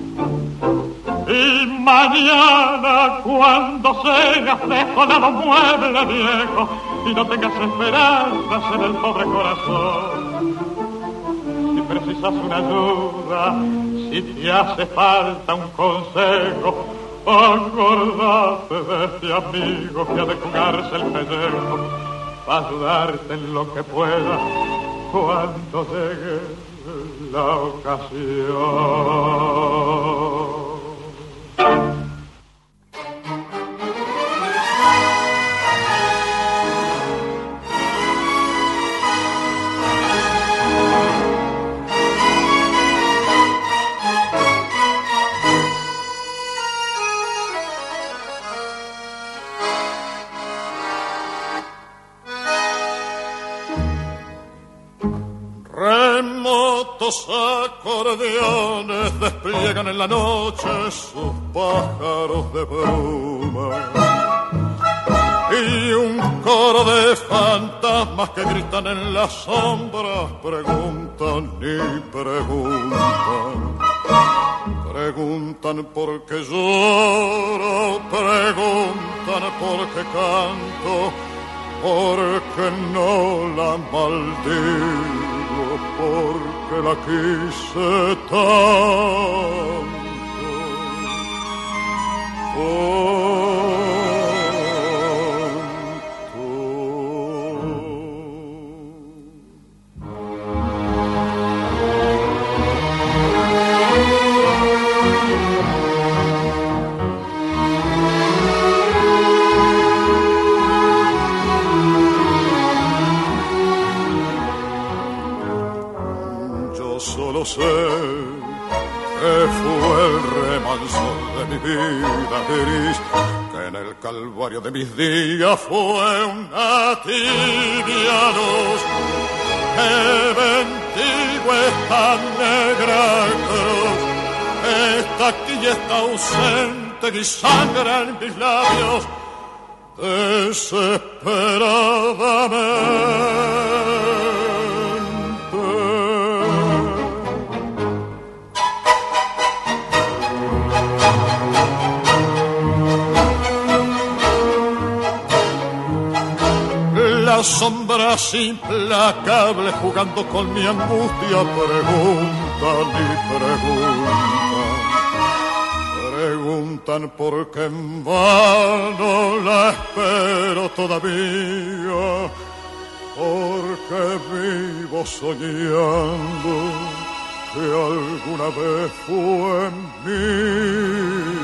Y mañana cuando seas desolado mueble viejo y no tengas esperanzas en el pobre corazón, si precisas una ayuda, si te hace falta un consejo, acordate de este amigo que ha de jugarse el pellejo para ayudarte en lo que pueda cuando llegue la ocasión. Remotos acordeones despliegan en la noche sus pájaros de bruma y un coro de fantasmas que gritan en las sombras preguntan y preguntan. Preguntan por qué lloro, preguntan por qué canto, porque no la maldigo, porque la quise tanto. Solo sé que fue el remanso de mi vida gris, que en el calvario de mis días fue una tibia luz que bendigo esta negra cruz, está aquí y está ausente y sangra en mis labios desesperadamente. Las sombras implacables jugando con mi angustia preguntan y preguntan. Preguntan por qué en vano la espero todavía, porque vivo soñando que alguna vez fue mía.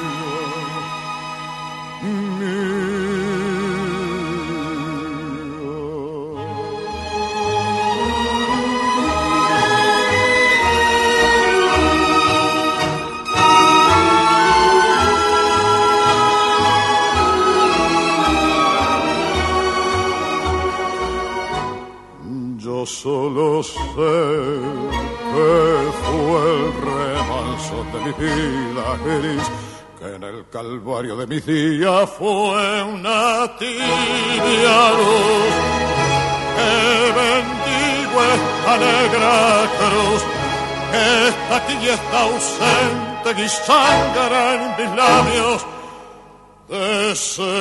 Solo sé que fue el remanso de mi vida gris, que en el calvario de mis días fue una tibia luz, que bendigo esta negra cruz, que está aquí y está ausente y sangra en mis labios desesperadamente.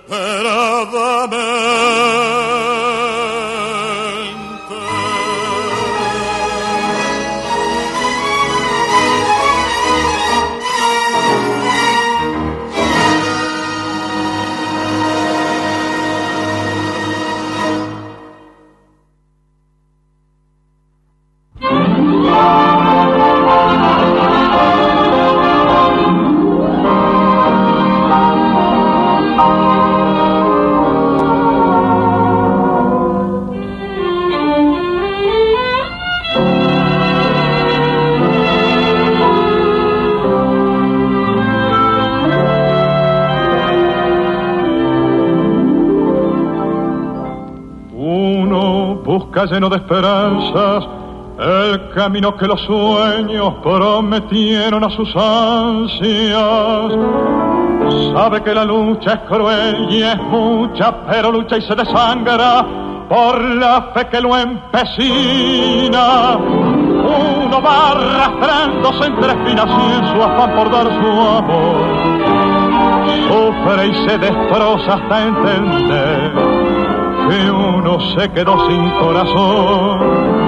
Lleno de esperanzas, el camino que los sueños prometieron a sus ansias. Sabe que la lucha es cruel y es mucha, pero lucha y se desangra por la fe que lo empecina. Uno va arrastrándose entre espinas y en su afán por dar su amor sufre y se destroza hasta entender que uno se quedó sin corazón.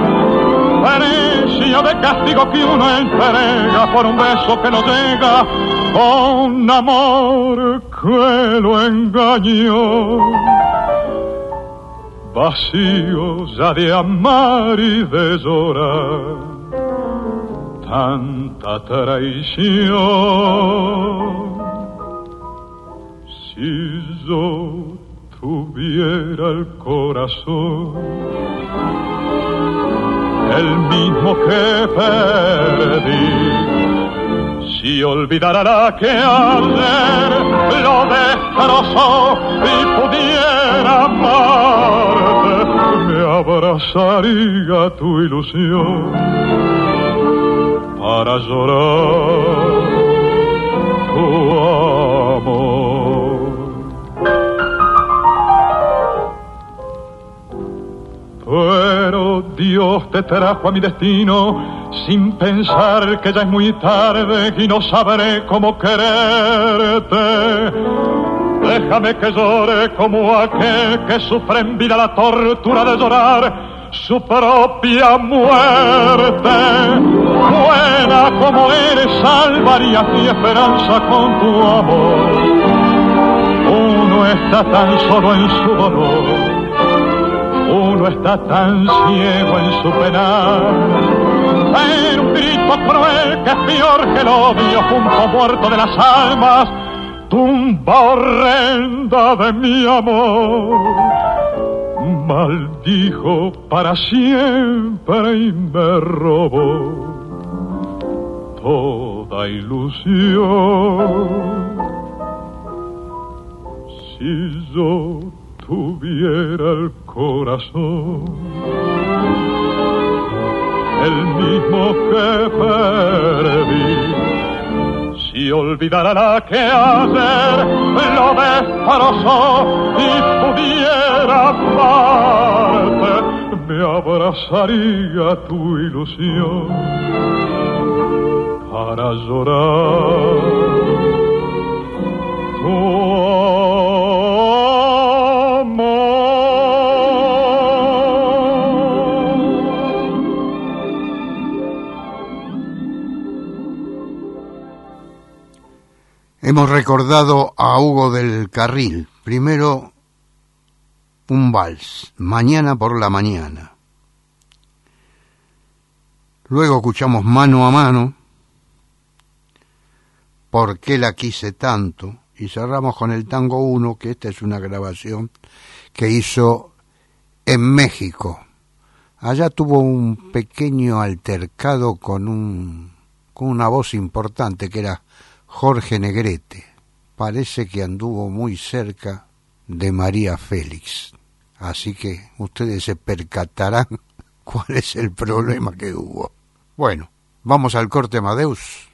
Precio de castigo que uno entrega por un beso que no llega, con amor que lo engañó. Vacío ya de amar y de llorar, tanta traición. Si yo tuviera el corazón, el mismo que perdí, si olvidara la que ayer lo destrozó y pudiera amarte, me abrazaría tu ilusión para llorar tu amor. Pero Dios te trajo a mi destino sin pensar que ya es muy tarde y no sabré cómo quererte. Déjame que llore como aquel que sufre en vida la tortura de llorar su propia muerte. Buena como eres, salvarías mi esperanza con tu amor. Uno está tan solo en su dolor, uno está tan ciego en su penar. Pero un grito cruel que es peor que el odio, punto muerto de las almas, tumba horrenda de mi amor. Maldijo para siempre y me robó toda ilusión. Si yo tuviera el corazón, el mismo que perdí, si olvidara la que ayer lo destrozó y pudiera amarte, me abrazaría tu ilusión para llorar tu Hemos recordado a Hugo del Carril. Primero un vals, Mañana por la mañana. Luego escuchamos Mano a mano, ¿Por qué la quise tanto? Y cerramos con el Tango 1, que esta es una grabación que hizo en México. Allá tuvo un pequeño altercado con una voz importante que era Jorge Negrete. Parece que anduvo muy cerca de María Félix. Así que ustedes se percatarán cuál es el problema que hubo. Bueno, vamos al corte, Amadeus.